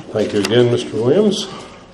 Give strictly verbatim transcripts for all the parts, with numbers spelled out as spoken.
Thank you again, Mister Williams.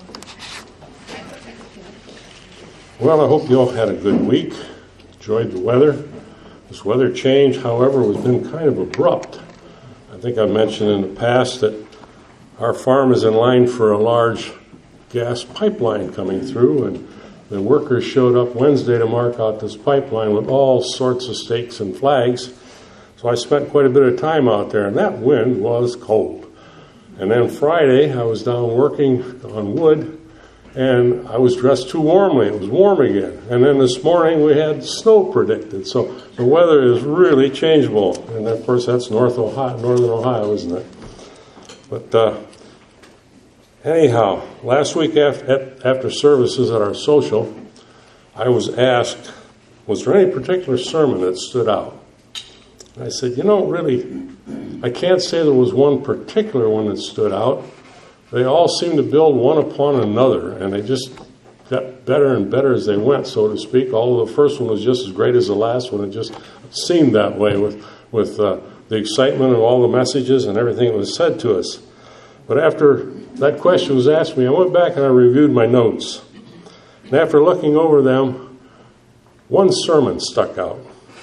Well, I hope you all had a good week. Enjoyed the weather. This weather change, however, has been kind of abrupt. I think I mentioned in the past that our farm is in line for a large gas pipeline coming through, and the workers showed up Wednesday to mark out this pipeline with all sorts of stakes and flags. So I spent quite a bit of time out there, and that wind was cold. And then Friday, I was down working on wood, and I was dressed too warmly. It was warm again. And then this morning, we had snow predicted. So the weather is really changeable. And of course, that's North Ohio, Northern Ohio, isn't it? But uh, anyhow, last week after, after services at our social, I was asked, was there any particular sermon that stood out? And I said, you know, really, I can't say there was one particular one that stood out. They all seemed to build one upon another, and they just got better and better as they went, so to speak. Although the first one was just as great as the last one, it just seemed that way with, with uh, the excitement of all the messages and everything that was said to us. But after that question was asked me, I went back and I reviewed my notes. And after looking over them, one sermon stuck out.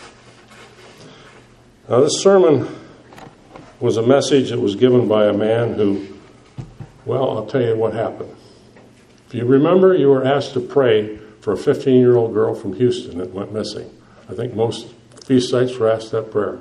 Now, this sermon was a message that was given by a man who, well, I'll tell you what happened. If you remember, you were asked to pray for a fifteen-year-old girl from Houston that went missing. I think most feast sites were asked that prayer.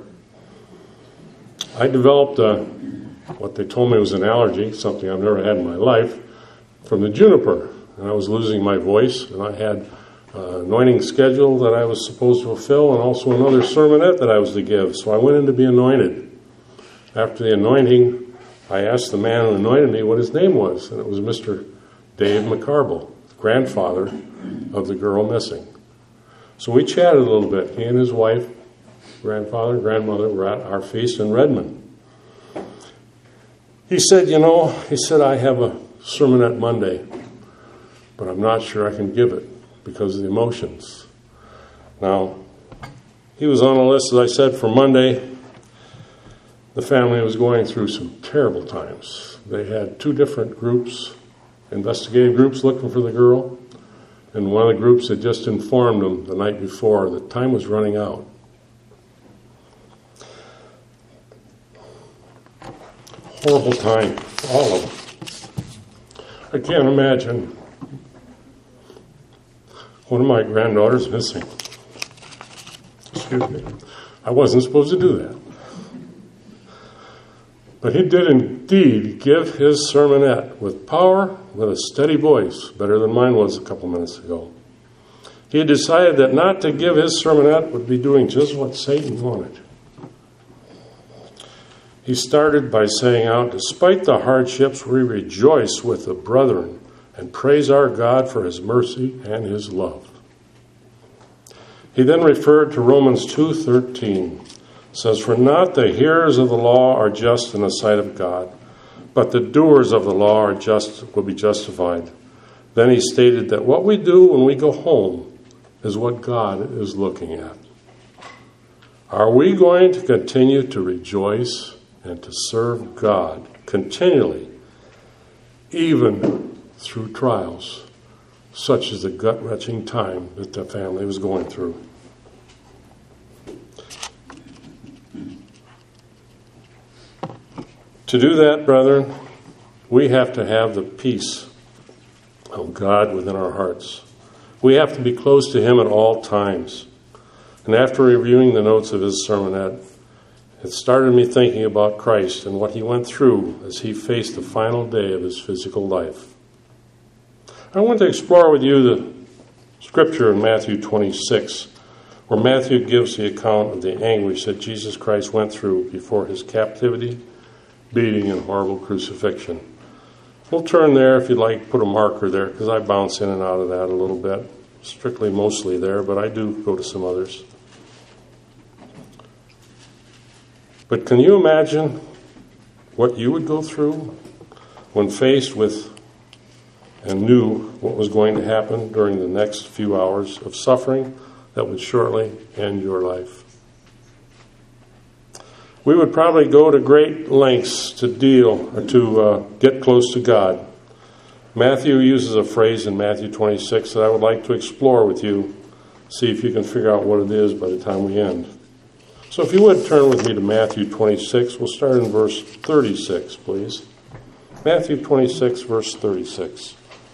I developed a, what they told me was an allergy, something I've never had in my life, from the juniper. And I was losing my voice, and I had an anointing schedule that I was supposed to fulfill, and also another sermonette that I was to give. So I went in to be anointed. After the anointing, I asked the man who anointed me what his name was, and it was Mister Dave McCarble, grandfather of the girl missing. So we chatted a little bit. He and his wife, grandfather and grandmother, were at our feast in Redmond. He said, you know, he said, I have a sermonette Monday, but I'm not sure I can give it because of the emotions. Now, he was on a list, as I said, for Monday. The family was going through some terrible times. They had two different groups, investigative groups looking for the girl, and one of the groups had just informed them the night before that time was running out. Horrible time for all of them. I can't imagine one of my granddaughters missing. Excuse me. I wasn't supposed to do that. But he did indeed give his sermonette with power, with a steady voice, better than mine was a couple minutes ago. He had decided that not to give his sermonette would be doing just what Satan wanted. He started by saying out, despite the hardships, we rejoice with the brethren and praise our God for his mercy and his love. He then referred to Romans two thirteen. Says, for not the hearers of the law are just in the sight of God, but the doers of the law are just will be justified. Then he stated that what we do when we go home is what God is looking at. Are we going to continue to rejoice and to serve God continually, even through trials, such as the gut-wrenching time that the family was going through? To do that, brethren, we have to have the peace of God within our hearts. We have to be close to him at all times. And after reviewing the notes of his sermonette, it started me thinking about Christ and what he went through as he faced the final day of his physical life. I want to explore with you the scripture in Matthew twenty-six, where Matthew gives the account of the anguish that Jesus Christ went through before his captivity, beating, and horrible crucifixion. We'll turn there if you'd like, put a marker there, because I bounce in and out of that a little bit. Strictly mostly there, but I do go to some others. But can you imagine what you would go through when faced with and knew what was going to happen during the next few hours of suffering that would shortly end your life? we would probably go to great lengths to deal or to uh, get close to God. Matthew uses a phrase in Matthew twenty-six that I would like to explore with you, see if you can figure out what it is by the time we end. So if you would turn with me to Matthew twenty-six, we'll start in verse thirty-six, please. Matthew twenty-six, verse thirty-six.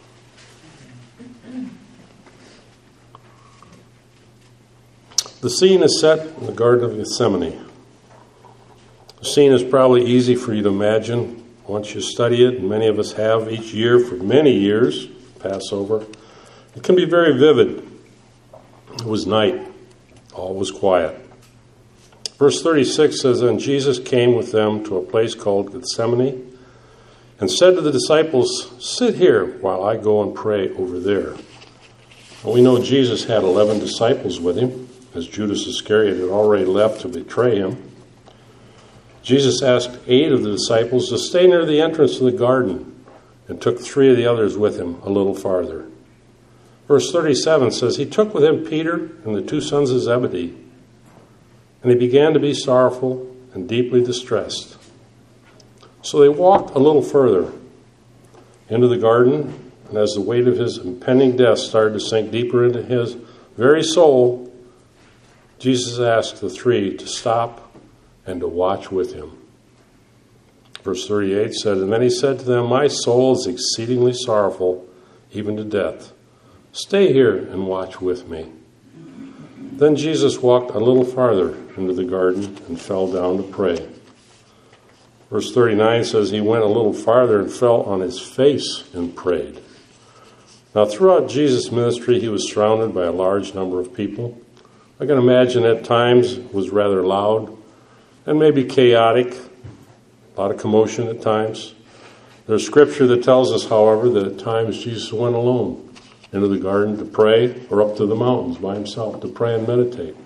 The scene is set in the Garden of Gethsemane. The scene is probably easy for you to imagine once you study it, and many of us have each year for many years, Passover. It can be very vivid. It was night. All was quiet. Verse thirty-six says, "And Jesus came with them to a place called Gethsemane and said to the disciples, 'Sit here while I go and pray over there.'" And we know Jesus had eleven disciples with him, as Judas Iscariot had already left to betray him. Jesus asked eight of the disciples to stay near the entrance of the garden and took three of the others with him a little farther. Verse thirty-seven says, "He took with him Peter and the two sons of Zebedee, and he began to be sorrowful and deeply distressed. So they walked a little further into the garden, and as the weight of his impending death started to sink deeper into his very soul, Jesus asked the three to stop and to watch with him." Verse thirty-eight said, "And then he said to them, 'My soul is exceedingly sorrowful, even to death. Stay here and watch with me.' Then Jesus walked a little farther into the garden and fell down to pray." Verse thirty-nine says, "He went a little farther and fell on his face and prayed." Now, throughout Jesus' ministry, he was surrounded by a large number of people. I can imagine at times it was rather loud and maybe chaotic, a lot of commotion at times. There's scripture that tells us, however, that at times Jesus went alone into the garden to pray, or up to the mountains by himself to pray and meditate.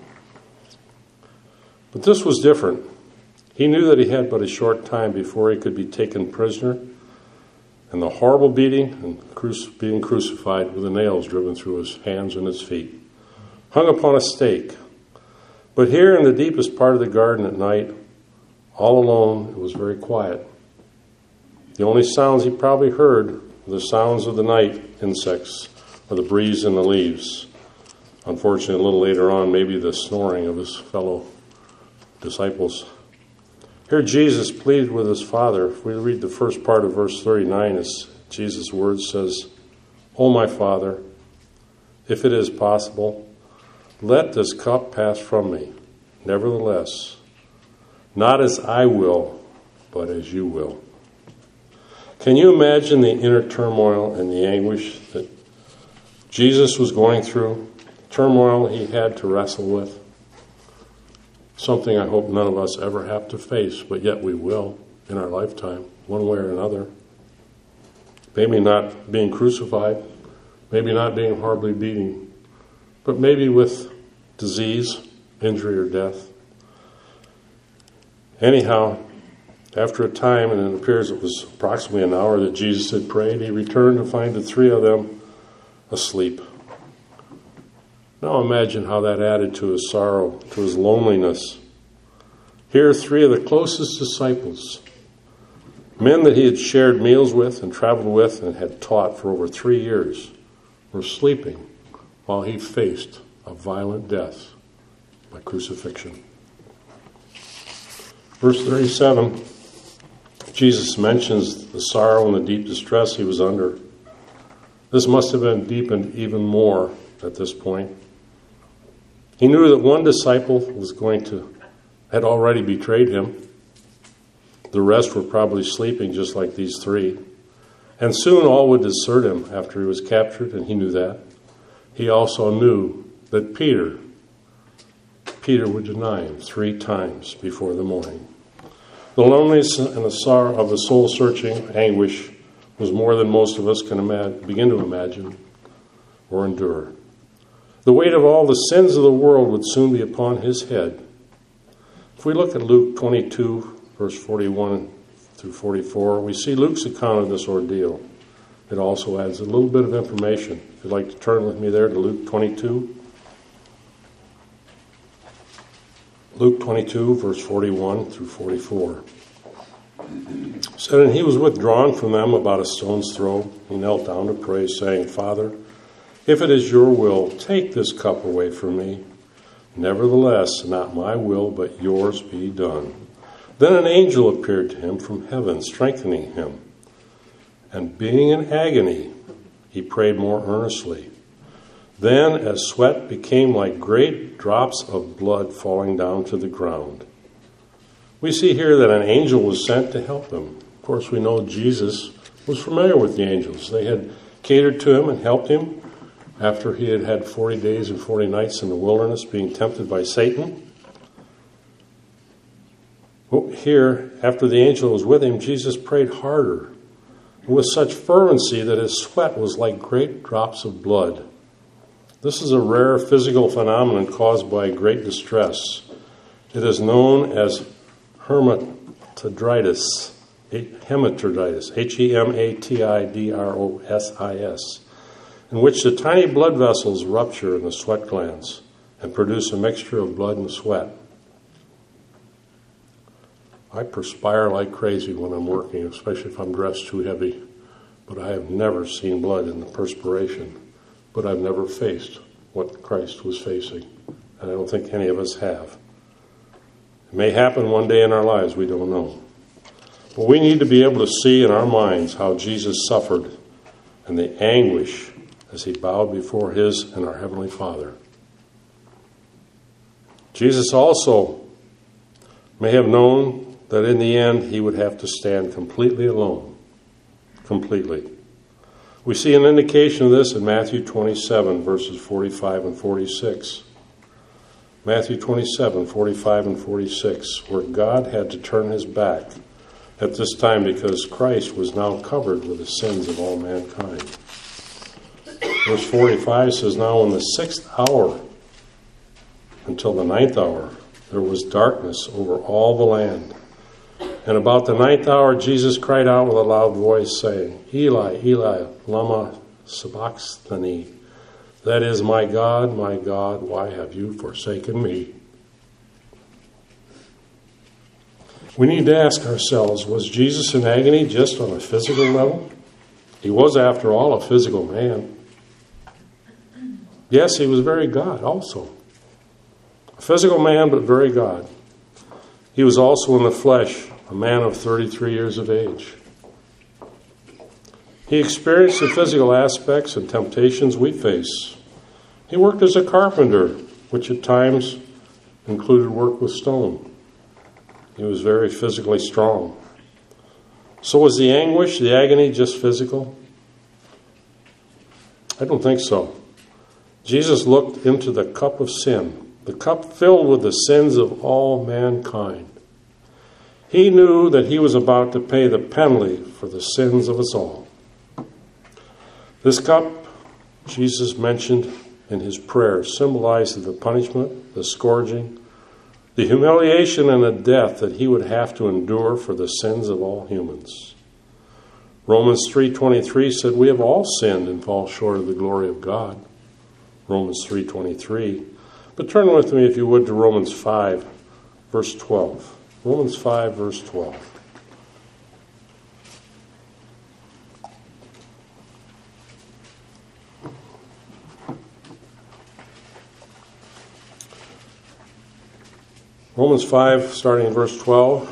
But this was different. He knew that he had but a short time before he could be taken prisoner, and the horrible beating and cruci- being crucified with the nails driven through his hands and his feet, hung upon a stake. But here in the deepest part of the garden at night, all alone, it was very quiet. The only sounds he probably heard were the sounds of the night insects or the breeze in the leaves. Unfortunately, a little later on, maybe the snoring of his fellow disciples. Here Jesus pleaded with his Father. If we read the first part of verse thirty-nine, as Jesus' words says, "O my Father, if it is possible, let this cup pass from me. Nevertheless, not as I will, but as you will." Can you imagine the inner turmoil and the anguish that Jesus was going through? Turmoil he had to wrestle with. Something I hope none of us ever have to face, but yet we will in our lifetime, one way or another. Maybe not being crucified, maybe not being horribly beaten, but maybe with disease, injury, or death. Anyhow, after a time, and it appears it was approximately an hour that Jesus had prayed, he returned to find the three of them asleep. Now imagine how that added to his sorrow, to his loneliness. Here, three of the closest disciples, men that he had shared meals with and traveled with and had taught for over three years, were sleeping while he faced a violent death by crucifixion. Verse thirty-seven, Jesus mentions the sorrow and the deep distress he was under. This must have been deepened even more at this point. He knew that one disciple was going to, had already betrayed him. The rest were probably sleeping just like these three. And soon all would desert him after he was captured, and he knew that. He also knew that Peter, Peter would deny him three times before the morning. The loneliness and the sorrow of the soul-searching anguish was more than most of us can imagine, begin to imagine or endure. The weight of all the sins of the world would soon be upon his head. If we look at Luke twenty-two, verse forty-one through forty-four, we see Luke's account of this ordeal. It also adds a little bit of information. If you'd like to turn with me there to Luke twenty-two. Luke twenty-two, verse forty-one through forty-four. It said, and he was withdrawn from them about a stone's throw. He knelt down to pray, saying, Father, if it is your will, take this cup away from me. Nevertheless, not my will, but yours be done. Then an angel appeared to him from heaven, strengthening him. And being in agony, he prayed more earnestly. Then, as sweat became like great drops of blood falling down to the ground. We see here that an angel was sent to help him. Of course, we know Jesus was familiar with the angels. They had catered to him and helped him after he had had forty days and forty nights in the wilderness being tempted by Satan. Well, here, after the angel was with him, Jesus prayed harder with such fervency that his sweat was like great drops of blood. This is a rare physical phenomenon caused by great distress. It is known as hematidritis, hematidritis, H E M A T I D R O S I S, in which the tiny blood vessels rupture in the sweat glands and produce a mixture of blood and sweat. I perspire like crazy when I'm working, especially if I'm dressed too heavy, but I have never seen blood in the perspiration, but I've never faced what Christ was facing, and I don't think any of us have. It may happen one day in our lives, we don't know. But we need to be able to see in our minds how Jesus suffered and the anguish as he bowed before his and our Heavenly Father. Jesus also may have known that in the end he would have to stand completely alone. Completely. We see an indication of this in Matthew twenty-seven, verses forty-five and forty-six. Matthew twenty-seven, forty-five and forty-six, where God had to turn his back at this time because Christ was now covered with the sins of all mankind. Verse forty-five says, now in the sixth hour until the ninth hour, there was darkness over all the land. And about the ninth hour, Jesus cried out with a loud voice, saying, Eli, Eli, lama sabachthani. That is, my God, my God, why have you forsaken me? We need to ask ourselves, was Jesus in agony just on a physical level? He was, after all, a physical man. Yes, he was very God also. A physical man, but very God. He was also in the flesh, a man of thirty-three years of age. He experienced the physical aspects and temptations we face. He worked as a carpenter, which at times included work with stone. He was very physically strong. So was the anguish, the agony, just physical? I don't think so. Jesus looked into the cup of sin, the cup filled with the sins of all mankind. He knew that he was about to pay the penalty for the sins of us all. This cup, Jesus mentioned in his prayer, symbolized the punishment, the scourging, the humiliation, and the death that he would have to endure for the sins of all humans. Romans three twenty-three said, we have all sinned and fall short of the glory of God. Romans three twenty-three. But turn with me, if you would, to Romans five, verse twelve. Romans five, verse twelve. Romans five, starting in verse twelve,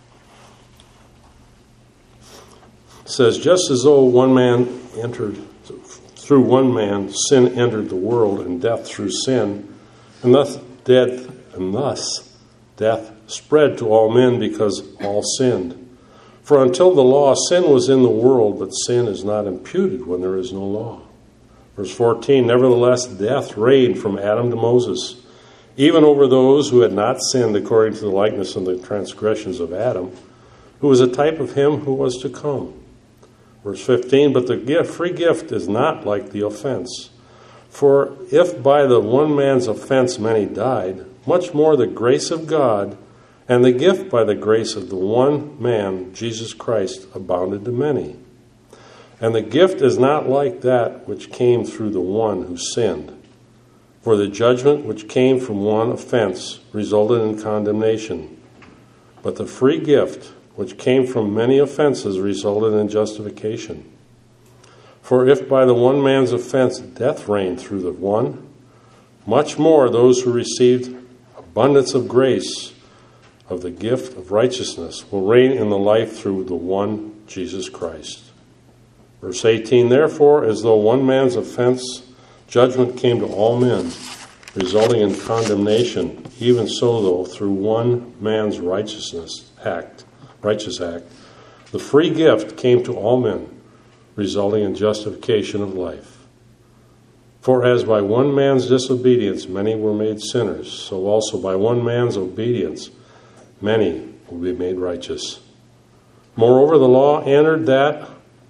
says, just as though one man entered, through one man, sin entered the world, and death through sin, and thus death, and thus death spread to all men because all sinned. For until the law, sin was in the world, but sin is not imputed when there is no law. Verse fourteen, nevertheless, death reigned from Adam to Moses, even over those who had not sinned according to the likeness and the transgressions of Adam, who was a type of him who was to come. Verse fifteen, but the gift, free gift is not like the offense. For if by the one man's offense many died, much more the grace of God and the gift by the grace of the one man, Jesus Christ, abounded to many. And the gift is not like that which came through the one who sinned. For the judgment which came from one offense resulted in condemnation, but the free gift which came from many offenses resulted in justification. For if by the one man's offense death reigned through the one, much more those who received abundance of grace of the gift of righteousness will reign in the life through the one Jesus Christ. Verse eighteen, therefore, as though one man's offense judgment came to all men, resulting in condemnation, even so though through one man's righteousness act, righteous act, the free gift came to all men, resulting in justification of life. For as by one man's disobedience many were made sinners, so also by one man's obedience many will be made righteous. Moreover, the law entered that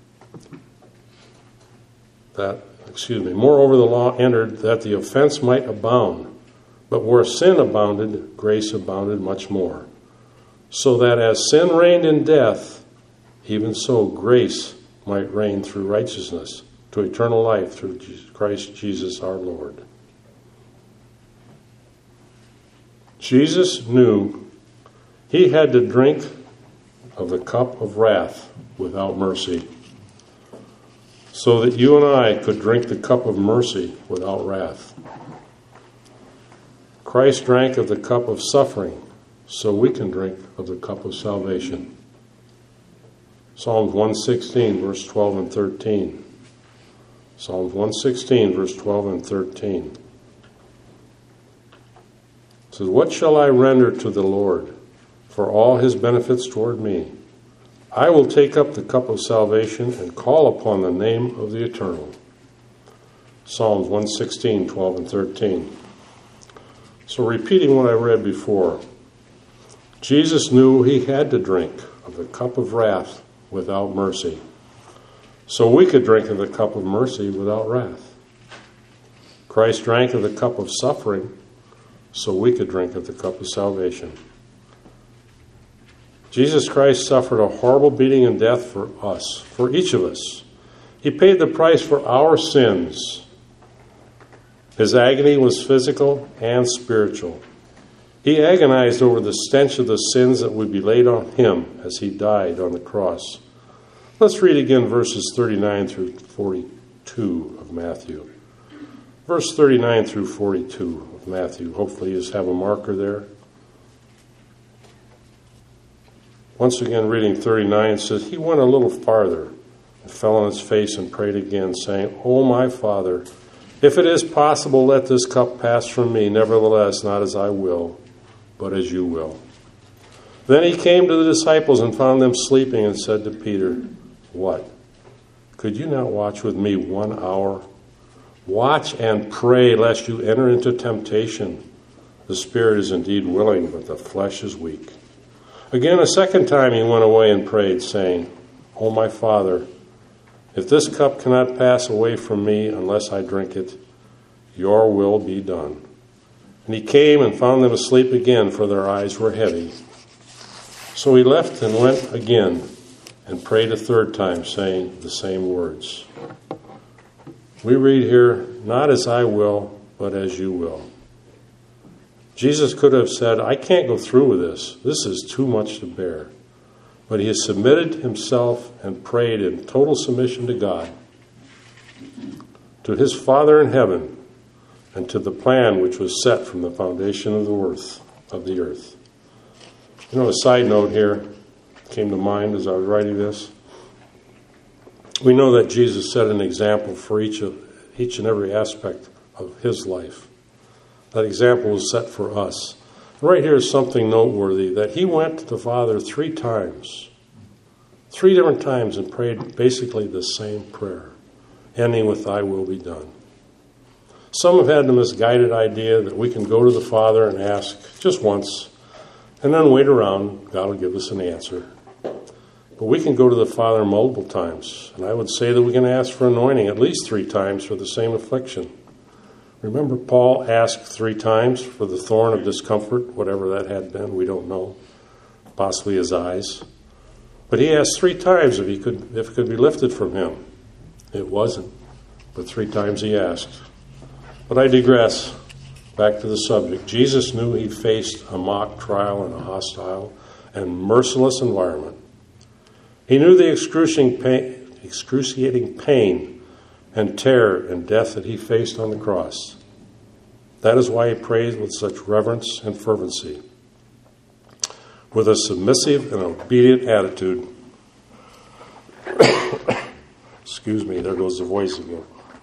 that excuse me, moreover the law entered that the offense might abound, but where sin abounded, grace abounded much more. So that as sin reigned in death, even so grace might reign through righteousness to eternal life through Christ Jesus our Lord. Jesus knew he had to drink of the cup of wrath without mercy, so that you and I could drink the cup of mercy without wrath. Christ drank of the cup of suffering, so we can drink of the cup of salvation. Psalms one sixteen, verse twelve and thirteen. Psalms one sixteen, verse twelve and thirteen. It says, what shall I render to the Lord for all his benefits toward me? I will take up the cup of salvation and call upon the name of the Eternal. Psalms one sixteen, twelve and thirteen. So repeating what I read before, Jesus knew he had to drink of the cup of wrath without mercy, so we could drink of the cup of mercy without wrath. Christ drank of the cup of suffering, so we could drink of the cup of salvation. Jesus Christ suffered a horrible beating and death for us, for each of us. He paid the price for our sins. His agony was physical and spiritual. He agonized over the stench of the sins that would be laid on him as he died on the cross. Let's read again verses thirty-nine through forty-two of Matthew. Verse thirty-nine through forty-two of Matthew. Hopefully you have a marker there. Once again, reading thirty-nine, it says, he went a little farther and fell on his face and prayed again, saying, O my Father, if it is possible, let this cup pass from me. Nevertheless, not as I will, but as you will. Then he came to the disciples and found them sleeping and said to Peter, what? Could you not watch with me one hour? Watch and pray, lest you enter into temptation. The spirit is indeed willing, but the flesh is weak. Again, a second time he went away and prayed, saying, O my Father, if this cup cannot pass away from me unless I drink it, your will be done. And he came and found them asleep again, for their eyes were heavy. So he left and went again and prayed a third time, saying the same words. We read here, not as I will, but as you will. Jesus could have said, I can't go through with this. This is too much to bear. But he has submitted himself and prayed in total submission to God, to his Father in heaven, and to the plan which was set from the foundation of the earth. Of the earth. You know, a side note here came to mind as I was writing this. We know that Jesus set an example for each of each and every aspect of his life. That example was set for us. Right here is something noteworthy, that he went to the Father three times, three different times, and prayed basically the same prayer, ending with, thy will be done. Some have had the misguided idea that we can go to the Father and ask just once, and then wait around, God will give us an answer. But we can go to the Father multiple times, and I would say that we can ask for anointing at least three times for the same affliction. Remember, Paul asked three times for the thorn of discomfort, whatever that had been, we don't know, possibly his eyes. But he asked three times if he could, if it could be lifted from him. It wasn't, but three times he asked. But I digress. back to the subject. Jesus knew he faced a mock trial in a hostile and merciless environment. He knew the excruciating pain, excruciating pain and terror and death that he faced on the cross. That is why he prayed with such reverence and fervency, with a submissive and obedient attitude. Excuse me, there goes the voice again.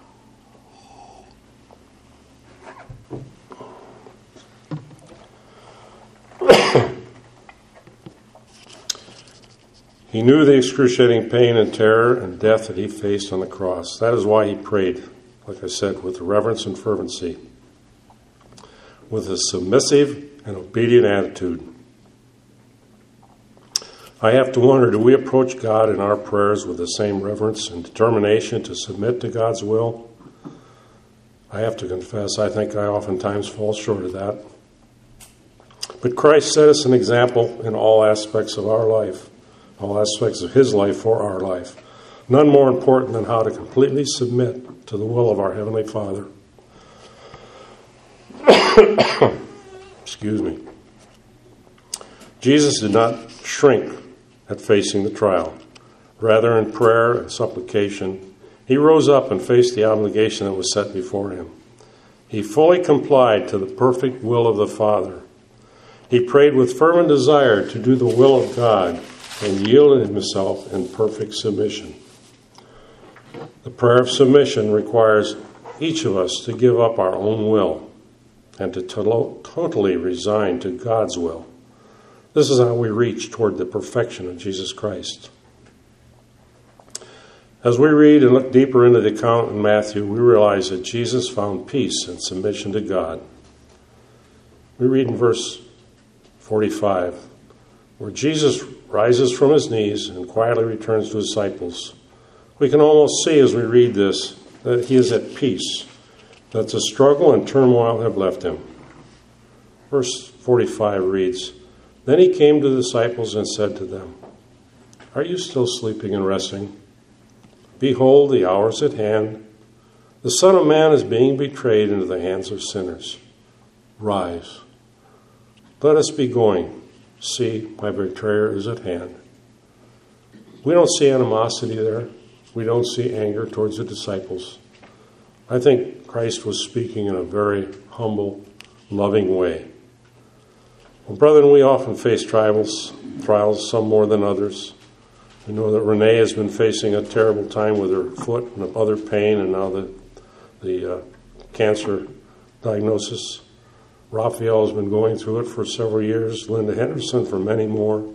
He knew the excruciating pain and terror and death that he faced on the cross. That is why he prayed, like I said, with reverence and fervency, with a submissive and obedient attitude. I have to wonder, do we approach God in our prayers with the same reverence and determination to submit to God's will? I have to confess, I think I oftentimes fall short of that. But Christ set us an example in all aspects of our life. All aspects of his life for our life. None more important than how to completely submit to the will of our Heavenly Father. Excuse me. Jesus did not shrink at facing the trial. Rather, in prayer and supplication, he rose up and faced the obligation that was set before him. He fully complied to the perfect will of the Father. He prayed with fervent desire to do the will of God and yielded himself in perfect submission. The prayer of submission requires each of us to give up our own will and to to- totally resign to God's will. This is how we reach toward the perfection of Jesus Christ. As we read and look deeper into the account in Matthew, we realize that Jesus found peace in submission to God. We read in verse forty-five, where Jesus rises from his knees and quietly returns to his disciples. We can almost see as we read this that he is at peace, that the struggle and turmoil have left him. Verse forty-five reads, "Then he came to the disciples and said to them, 'Are you still sleeping and resting? Behold, the hour is at hand. The Son of Man is being betrayed into the hands of sinners. Rise. Let us be going. See, my betrayer is at hand.'" We don't see animosity there. We don't see anger towards the disciples. I think Christ was speaking in a very humble, loving way. Well, brethren, we often face trials, trials, some more than others. We know that Renee has been facing a terrible time with her foot and other pain, and now the, the uh, cancer diagnosis. Raphael has been going through it for several years. Linda Henderson for many more.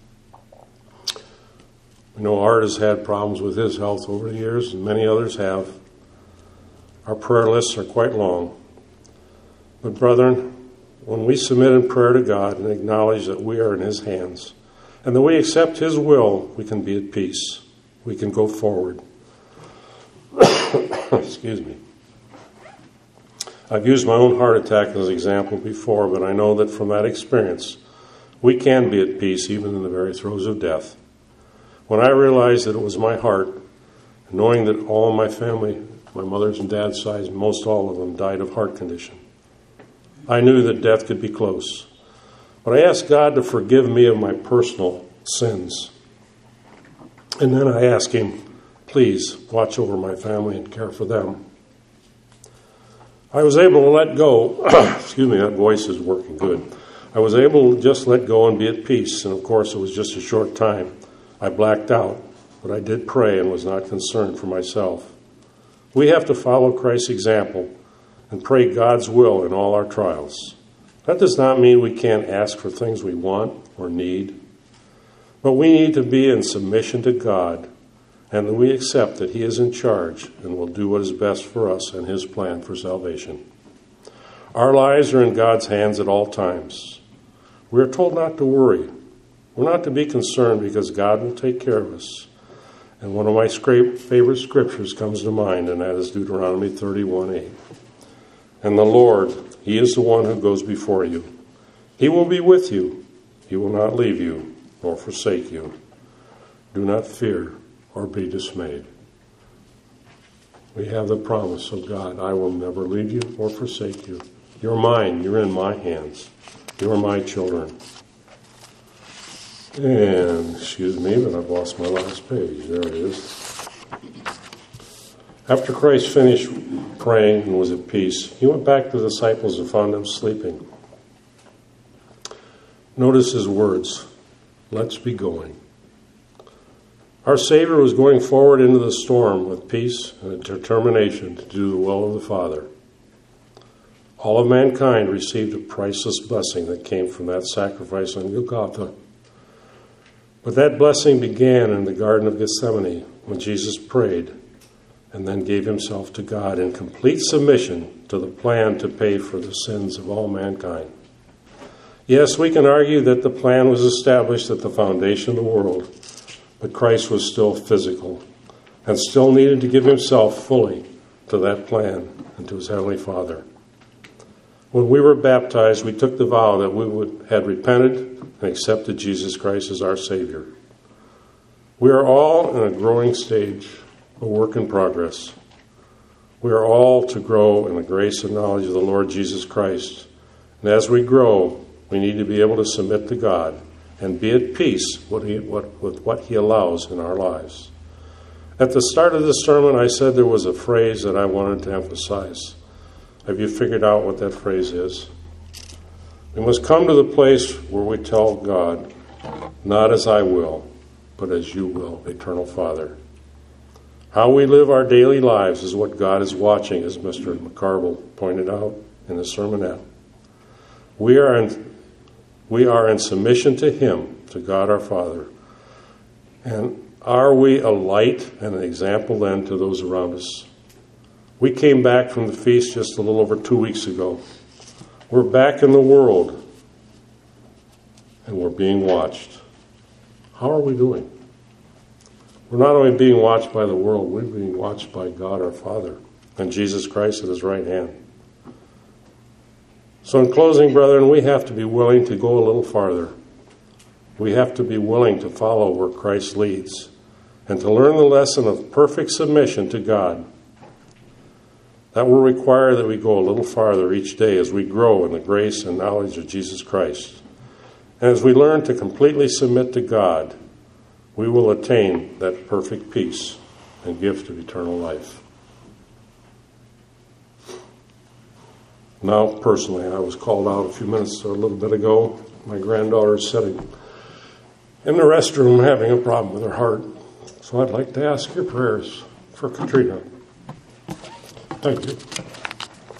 We know Art has had problems with his health over the years, and many others have. Our prayer lists are quite long. But brethren, when we submit in prayer to God and acknowledge that we are in his hands, and that we accept his will, we can be at peace. We can go forward. Excuse me. I've used my own heart attack as an example before, but I know that from that experience, we can be at peace even in the very throes of death. When I realized that it was my heart, knowing that all of my family, my mother's and dad's side, most all of them died of heart condition, I knew that death could be close. But I asked God to forgive me of my personal sins. And then I asked him, please watch over my family and care for them. I was able to let go. Excuse me, that voice is working good. I was able to just let go and be at peace. And of course, it was just a short time. I blacked out, but I did pray and was not concerned for myself. We have to follow Christ's example and pray God's will in all our trials. That does not mean we can't ask for things we want or need, but we need to be in submission to God, and that we accept that he is in charge and will do what is best for us and his plan for salvation. Our lives are in God's hands at all times. We are told not to worry. We're not to be concerned because God will take care of us. And one of my favorite scriptures comes to mind, and that is Deuteronomy thirty-one eight. "And the Lord, he is the one who goes before you. He will be with you. He will not leave you nor forsake you. Do not fear or be dismayed." We have the promise of God, I will never leave you or forsake you. You're mine. You're in my hands. You're my children. And, excuse me, but I've lost my last page. There it is. After Christ finished praying and was at peace, he went back to the disciples and found them sleeping. Notice his words, let's be going. Our Savior was going forward into the storm with peace and a determination to do the will of the Father. All of mankind received a priceless blessing that came from that sacrifice on Golgotha. But that blessing began in the Garden of Gethsemane when Jesus prayed and then gave himself to God in complete submission to the plan to pay for the sins of all mankind. Yes, we can argue that the plan was established at the foundation of the world, but Christ was still physical and still needed to give himself fully to that plan and to his Heavenly Father. When we were baptized, we took the vow that we would had repented and accepted Jesus Christ as our Savior. We are all in a growing stage, a work in progress. We are all to grow in the grace and knowledge of the Lord Jesus Christ. And as we grow, we need to be able to submit to God and be at peace with, he, what, with what he allows in our lives. At the start of this sermon, I said there was a phrase that I wanted to emphasize. Have you figured out what that phrase is? We must come to the place where we tell God, not as I will, but as you will, Eternal Father. How we live our daily lives is what God is watching, as Mister McCarville pointed out in the sermonette. We are in, we are in submission to him, to God our Father. And are we a light and an example then to those around us? We came back from the feast just a little over two weeks ago. We're back in the world, and we're being watched. How are we doing? We're not only being watched by the world, we're being watched by God our Father and Jesus Christ at his right hand. So in closing, brethren, we have to be willing to go a little farther. We have to be willing to follow where Christ leads and to learn the lesson of perfect submission to God. That will require that we go a little farther each day as we grow in the grace and knowledge of Jesus Christ. And as we learn to completely submit to God, we will attain that perfect peace and gift of eternal life. Now, personally, I was called out a few minutes or a little bit ago. My granddaughter is sitting in the restroom having a problem with her heart. So I'd like to ask your prayers for Katrina. Thank you.